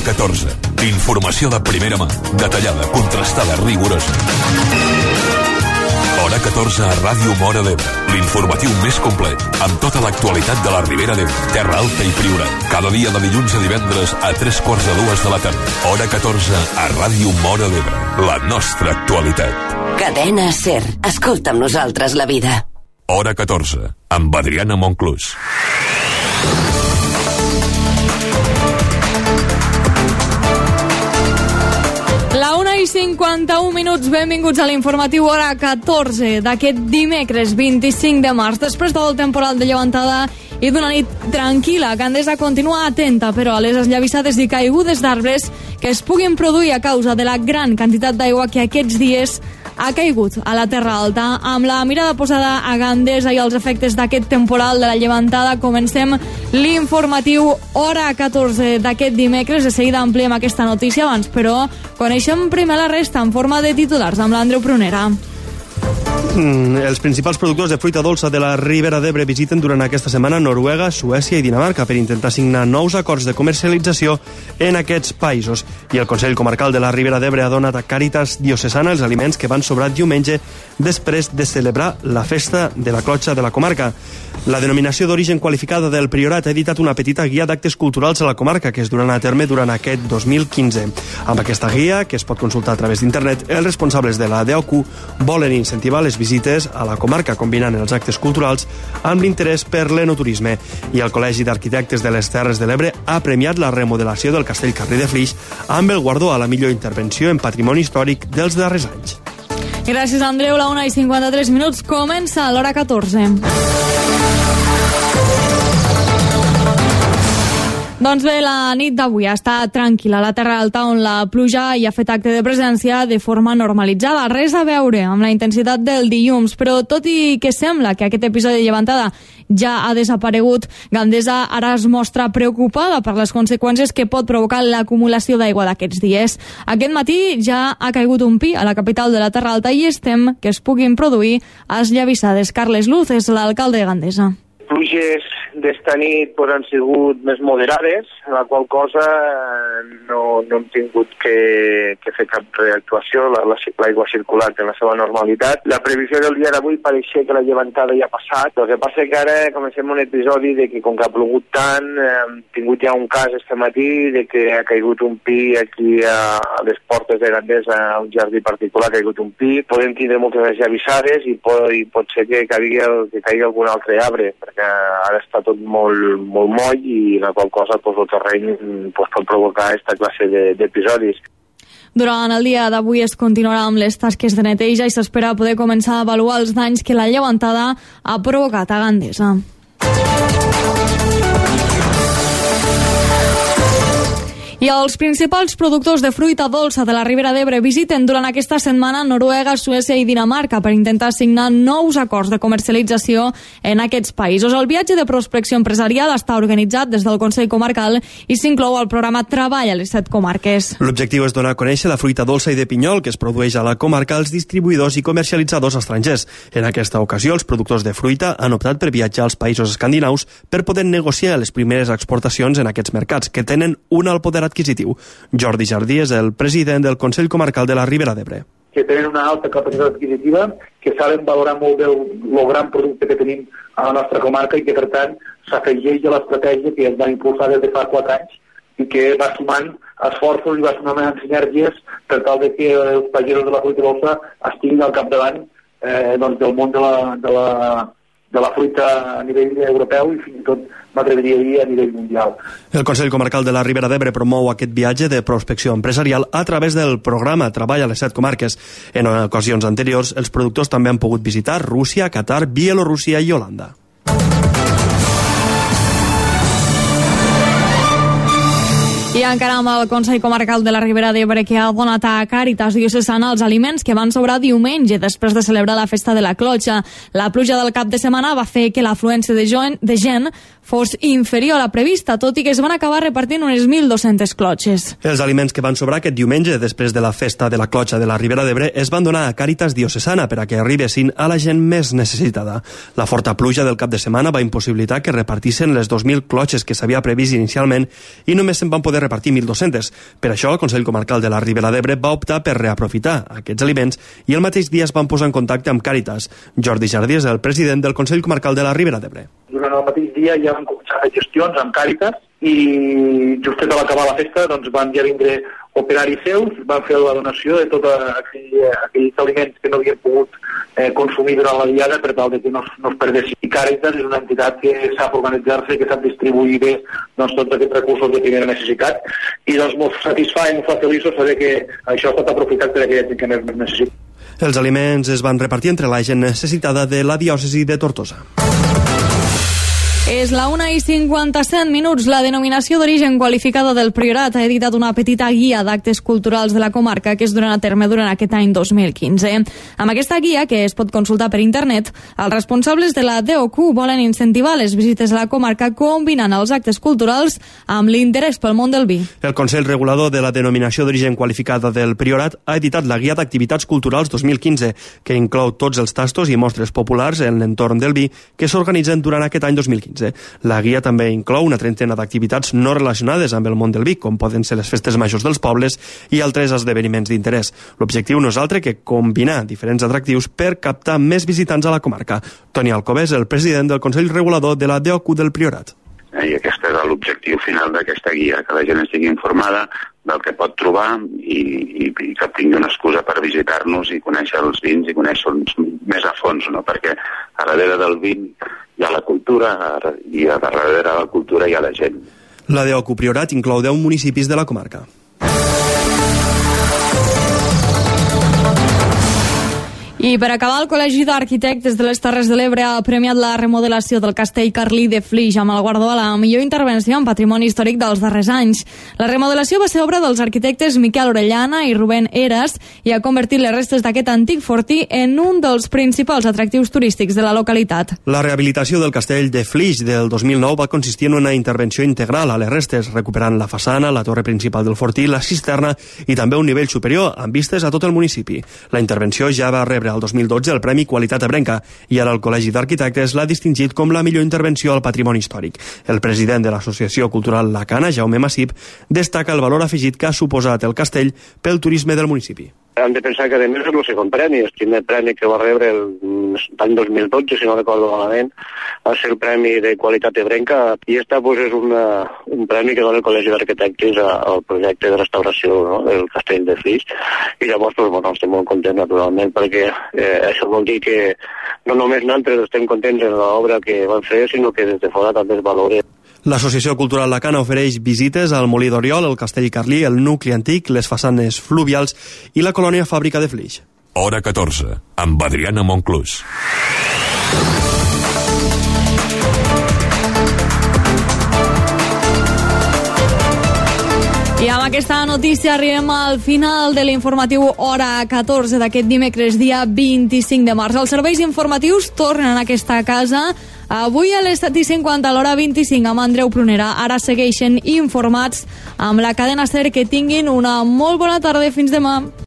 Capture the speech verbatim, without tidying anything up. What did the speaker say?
catorze. Informació de primera mà, detallada, contrastada, rigorosa. Hora catorze a Ràdio Móra d'Ebre. L'informatiu més complet, amb tota l'actualitat de la Ribera d'Ebre, Terra Alta i Priorat. Cada dia de dilluns a divendres a tres quarts de dues de la tarda. Hora catorze a Ràdio Móra d'Ebre. La nostra actualitat. Cadena SER. Escolta amb nosaltres la vida. Hora catorze, amb Adriana Monclús. La una i cinquanta-un minuts, benvinguts a l'informatiu Hora catorze d'aquest dimecres vint-i-cinc de març. Després del temporal de llevantada i d'una nit tranquil·la, Gandesa continua atenta, però, a les esllavissades i caigudes d'arbres que es puguin produir a causa de la gran quantitat d'aigua que aquests dies ha caigut a la Terra Alta. Amb la mirada posada a Gandesa i els efectes d'aquest temporal de la llevantada, comencem l'informatiu Hora catorze d'aquest dimecres. De seguida ampliem aquesta notícia, abans, però, coneixem primer la resta en forma de titulars amb l'Andreu Prunera. Mm, els principals productors de fruita dolça de la Ribera d'Ebre visiten durant aquesta setmana Noruega, Suècia i Dinamarca per intentar signar nous acords de comercialització en aquests països. I el Consell Comarcal de la Ribera d'Ebre ha donat a Càritas Diocesana els aliments que van sobrar diumenge després de celebrar la festa de la clotxa de la comarca. La denominació d'origen qualificada del Priorat ha editat una petita guia d'actes culturals a la comarca que es duran a terme durant aquest dos mil quinze. Amb aquesta guia, que es pot consultar a través d'internet, els responsables de la D O C U volen incentivar les visites a la comarca, combinant els actes culturals amb l'interès per l'enoturisme. I el Col·legi d'Arquitectes de les Terres de l'Ebre ha premiat la remodelació del Castell Carrer de Flix amb el guardó a la millor intervenció en patrimoni històric dels darrers anys. Gràcies, Andreu. La una i cinquanta-tres minuts, comença l'Hora catorze. Doncs bé, la nit d'avui ha estat tranquil·la a la Terra Alta, on la pluja hi ha fet acte de presència de forma normalitzada. Res a veure amb la intensitat del dilluns, però tot i que sembla que aquest episodi de llevantada ja ha desaparegut, Gandesa ara es mostra preocupada per les conseqüències que pot provocar l'acumulació d'aigua d'aquests dies. Aquest matí ja ha caigut un pi a la capital de la Terra Alta i es tem que es puguin produir esllavissades. Carles Luz és l'alcalde de Gandesa. Pluges d'esta nit pues, han sigut més moderades, la qual cosa no, no hem tingut que, que fer cap reactuació, l'aigua ha circulat en la seva normalitat. La previsió del dia d'avui pareixia que la llevantada ja ha passat, el que passa que ara comencem un episodi de que com que ha plogut tant, hem tingut ja un cas este matí de que ha caigut un pi aquí a, a les portes de Gandesa, a un jardí particular ha caigut un pi, podem tindre moltes esllavissades i, pot, i pot ser que caigui, que caigui algun altre arbre, perquè ara està tot molt, molt moll i la qual cosa pues, el terreny pues, pot provocar aquesta classe d'episodis. Durant el dia d'avui es continuarà amb les tasques de neteja i s'espera poder començar a avaluar els danys que la llevantada ha provocat a Gandesa. I els principals productors de fruita dolça de la Ribera d'Ebre visiten durant aquesta setmana Noruega, Suècia i Dinamarca per intentar signar nous acords de comercialització en aquests països. El viatge de prospecció empresarial està organitzat des del Consell Comarcal i s'inclou al programa Treball a les set comarques. L'objectiu és donar a conèixer la fruita dolça i de pinyol que es produeix a la comarca als distribuïdors i comercialitzadors estrangers. En aquesta ocasió, els productors de fruita han optat per viatjar als països escandinaus per poder negociar les primeres exportacions en aquests mercats, que tenen un alt poder adquisitiu. Jordi Jardí és el president del Consell Comarcal de la Ribera d'Ebre. Que tenen una alta capacitat adquisitiva, que saben valorar molt bé el, el gran producte que tenim a la nostra comarca i que, per tant, s'afegeix a l'estratègia que es va impulsar des de fa quatre anys i que va sumant esforços i va sumant sinergies per tal de que els pagesos de la fruita dolça estiguin al capdavant eh, doncs, del món de la, de la de la fruita a nivell europeu i fins i tot m'atreviria a dir a nivell mundial. El Consell Comarcal de la Ribera d'Ebre promou aquest viatge de prospecció empresarial a través del programa Treball a les set comarques. En ocasions anteriors, els productors també han pogut visitar Rússia, Qatar, Bielorússia i Holanda. I encara amb el Consell Comarcal de la Ribera d'Ebre, que ha donat a Càritas Diocesana els aliments que van sobrar diumenge després de celebrar la festa de la clotxa. La pluja del cap de setmana va fer que l'afluència de, de gent fos inferior a la prevista, tot i que es van acabar repartint unes mil dues-centes clotxes. Els aliments que van sobrar aquest diumenge, després de la festa de la clotxa de la Ribera d'Ebre, es van donar a Càritas Diocesana per a que arribessin a la gent més necessitada. La forta pluja del cap de setmana va impossibilitar que repartissin les dos mil clotxes que s'havia previst inicialment i només se'n van poder repartir mil dues-centes. Per això, el Consell Comarcal de la Ribera d'Ebre va optar per reaprofitar aquests aliments i el mateix dia es van posar en contacte amb Càritas. Jordi Jardí és el president del Consell Comarcal de la Ribera d'Ebre. Durant el mateix dia ja van començar a fer gestions amb Càritas i just a l'acabar la festa doncs, van ja vindre operaris seus, van fer la donació de tots aquell, aquells aliments que no havien pogut eh, consumir durant la diada per tal de que no, no es perdessin. I Càritas és una entitat que sap organitzar-se, que sap distribuir bé doncs, tots aquests recursos de primera necessitat i doncs molt satisfà i molt fa feliços saber que això ha estat aprofitat per aquella gent que més necessita. Els aliments es van repartir entre la gent necessitada de la diòcesi de Tortosa. És la una i cinquanta-set minuts. La denominació d'origen qualificada del Priorat ha editat una petita guia d'actes culturals de la comarca que es duran a terme durant aquest any dos mil quinze. Amb aquesta guia, que es pot consultar per internet, els responsables de la D O Q volen incentivar les visites a la comarca combinant els actes culturals amb l'interès pel món del vi. El Consell Regulador de la denominació d'origen qualificada del Priorat ha editat la guia d'activitats culturals dos mil quinze, que inclou tots els tastos i mostres populars en l'entorn del vi que s'organitzen durant aquest any dos mil quinze. La guia també inclou una trentena d'activitats no relacionades amb el món del vi, com poden ser les festes majors dels pobles i altres esdeveniments d'interès. L'objectiu no és altre que combinar diferents atractius per captar més visitants a la comarca. Toni Alcover és el president del Consell Regulador de la D O Q del Priorat. I aquest és l'objectiu final d'aquesta guia, que la gent estigui informada del que pot trobar i, i, i que tingui una excusa per visitar-nos i conèixer els vins i conèixer-los més a fons, no? Perquè a darrere del vin hi ha la cultura i a darrere de la cultura hi ha la gent. La D O Q Priorat inclou deu municipis de la comarca. I per acabar, el Col·legi d'Arquitectes de les Terres de l'Ebre ha premiat la remodelació del castell carlí de Flix amb el guardó a la millor intervenció en patrimoni històric dels darrers anys. La remodelació va ser obra dels arquitectes Miquel Orellana i Rubén Eras i ha convertit les restes d'aquest antic fortí en un dels principals atractius turístics de la localitat. La rehabilitació del castell de Flix del dos mil nou va consistir en una intervenció integral a les restes, recuperant la façana, la torre principal del fortí, la cisterna i també un nivell superior amb vistes a tot el municipi. La intervenció ja va rebre el dos mil dotze el Premi Qualitat Ebrenca i ara el Col·legi d'Arquitectes l'ha distingit com la millor intervenció al patrimoni històric. El president de l'Associació Cultural La Cana, Jaume Massip, destaca el valor afegit que ha suposat el castell pel turisme del municipi. Hem de pensar que a més és el segon premi, el primer premi que va rebre l'any dos mil dotze, si no recordo malament, va ser el Premi de Qualitat Ebrenca i esta pues, és una, un premi que dona el Col·legi d'Arquitectes al projecte de restauració, no?, del castell de Flix i llavors pues, bueno, estem molt contents naturalment perquè eh, això vol dir que no només nosaltres estem contents en l'obra que van fer, sinó que des de fora també es valora. L'Associació Cultural La Cana ofereix visites al Molí d'Oriol, el Castell Carlí, el nucli antic, les façanes fluvials i la colònia Fàbrica de Flix. Hora catorze, amb Adriana Monclús. I amb aquesta notícia arribem al final de l'informatiu Hora catorze d'aquest dimecres, dia vint-i-cinc de març. Els serveis informatius tornen a aquesta casa avui a les set i cinquanta, a l'hora vint-i-cinc, amb Andreu Prunera. Ara segueixen informats amb la cadena SER. Que tinguin una molt bona tarda. Fins demà.